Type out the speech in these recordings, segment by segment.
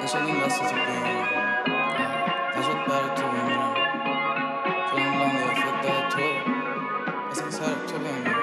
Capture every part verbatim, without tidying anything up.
نشد این دست تو بگیرم، نشد برای تو بمیرم، جانم لام لیافت داد تو، اصلا سر تو بمیرم.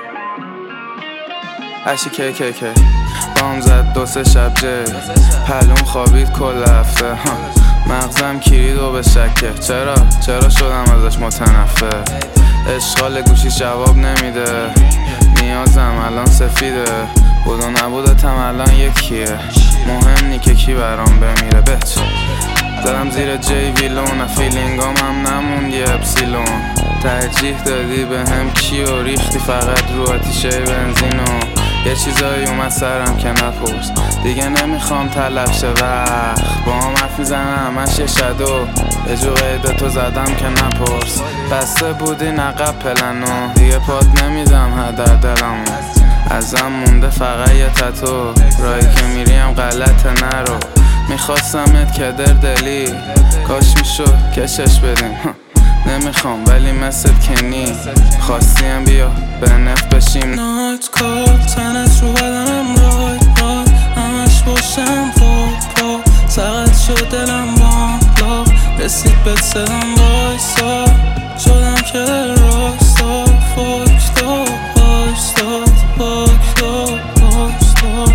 اشی که که که بام زد دو سه شب جی پلوم خوابید کل هفته، مغزم کلید و به شکه. چرا چرا شدم ازش متنفر؟ اشغال گوشی جواب نمیده، نیازم الان سفیده، بود و نبودتم الان یکیه. مهم نی که کی برام بمیره بچ دارم زیر جی ویلون، فیلینگام هم نموند یه اپسیلون. ترجیح دادی به هم کیو ریختی فقط رو آتیشه بنزینو. یه چیزایی اومد سرم که نپرس، دیگه نمیخوام طلب شه وقت. با هم حرف میزنم همش یه شدو، یه جو قیده تو زدم که نپرس. بسته بودی نقب پلنو، دیگه پات نمیدم هدر دلمو. ازم مونده فقط یه تتو، رایی که میریم غلط نرو. میخواستمت که در دلی، کاش میشد کشش بدیم. نمیخوام ولی مثل کنی، خواستیم بیا به نفت بشیم. نایت کار تنت رو بدنم رای رای، همش باشم پا پا، سقط شد دلم بالا، رسید به صدام وایسا، شدم که راستا، فاک دا باشتا فاک دا باشتا.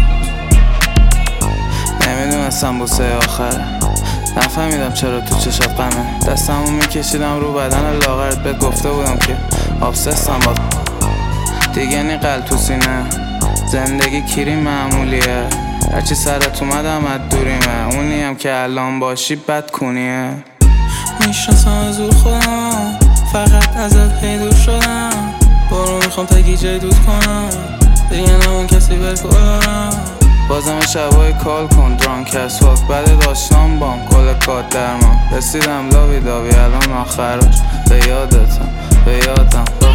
نمیدونستم بوسه آخره، نفهمیدم چرا تو چشات غمه. دستمو میکشیدم رو بدن لاغرت، بهت گفته بودم که آبسستم با دیگه نی قلب تو سینه. زندگی کیری معمولیه، هرچی سرت اومدم از دوریمه. اونیم که الان باشی بد کنیه. میشناسم از او خودم، فقط ازت هی دور شدم. برو میخوام تگی جای دود کنم، دیگه نمون کسی بکنم. بازم شبای کال کن درانک از فاک، بعد داشتم بام کل کات درمان. رسیدم لاوی لاوی الان آخرش، به یادتم به یادم